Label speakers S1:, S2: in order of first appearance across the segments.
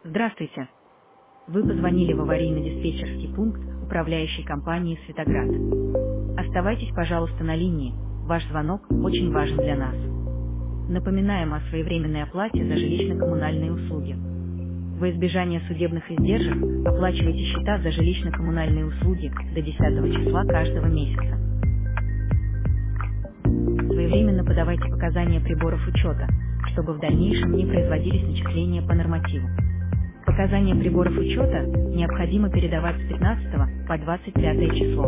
S1: Здравствуйте. Вы позвонили в аварийно-диспетчерский пункт управляющей компании «Светоград». Оставайтесь, пожалуйста, на линии. Ваш звонок очень важен для нас. Напоминаем о своевременной оплате за жилищно-коммунальные услуги. Во избежание судебных издержек оплачивайте счета за жилищно-коммунальные услуги до 10 числа каждого месяца. Своевременно подавайте показания приборов учета, чтобы в дальнейшем не производились начисления по нормативу. Показания приборов учета необходимо передавать с 15 по 25 число.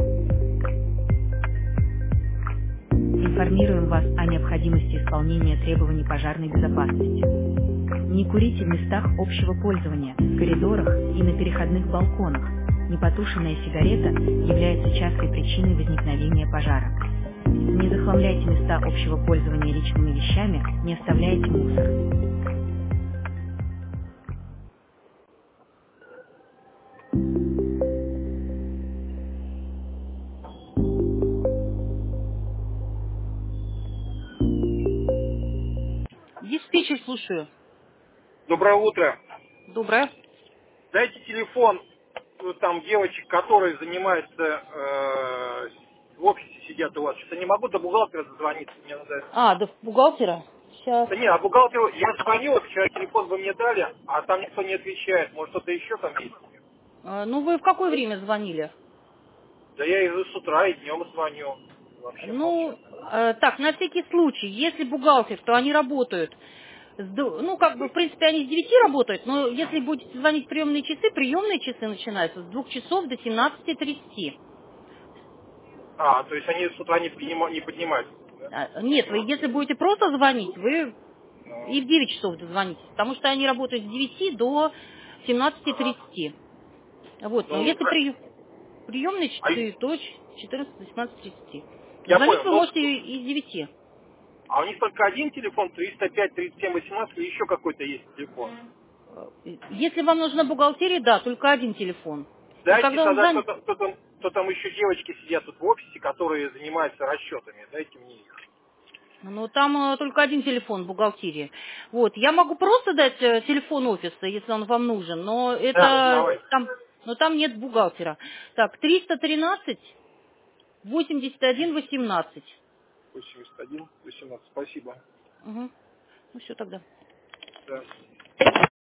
S1: Информируем вас о необходимости исполнения требований пожарной безопасности. Не курите в местах общего пользования, в коридорах и на переходных балконах. Непотушенная сигарета является частой причиной возникновения пожара. Не захламляйте места общего пользования личными вещами, не оставляйте мусор. Диспетчер, слушаю.
S2: Доброе утро.
S1: Доброе.
S2: Дайте телефон там девочек, которые занимаются в офисе сидят у вас. Что-то не могу до бухгалтера дозвониться. Мне надо...
S1: До бухгалтера? Сейчас.
S2: Да не, а бухгалтеру я звонил, вчера телефон вы мне дали, а там никто не отвечает. Может, что-то еще там есть?
S1: Ну, вы в какое время звонили?
S2: Да я и с утра, и днем звоню. Вообще
S1: Ну,
S2: молчат.
S1: так, на всякий случай, если бухгалтер, то они работают. Ну, как бы, в принципе, они с 9 работают, но если будете звонить в приемные часы начинаются с 2 часов до 17:30.
S2: А, то есть они с утра не поднимают. Да?
S1: Нет, вы если будете просто звонить, вы
S2: Ну,
S1: и в 9 часов дозвонитесь, потому что они работают с 9 до
S2: ага.
S1: 17:30. Вот, но
S2: Ну,
S1: если приемные
S2: а
S1: часы, то 14 до 17:30.
S2: я
S1: Звонить
S2: понял,
S1: вы
S2: но
S1: можете из 9.
S2: а у них только один телефон, 305, 37, 18, или еще какой-то есть телефон?
S1: Если вам нужна бухгалтерия, да, только один телефон. И
S2: Дайте
S1: когда он
S2: тогда,
S1: занят,
S2: кто там еще девочки сидят тут в офисе, которые занимаются расчетами. Дайте мне их.
S1: ну там только один телефон бухгалтерии. Вот, я могу просто дать телефон офиса, если он вам нужен, но
S2: Да,
S1: это
S2: давайте.
S1: там нет бухгалтера. Так, 313 81 18.
S2: 81, 18. Спасибо.
S1: Угу. Ну все тогда.
S2: Да.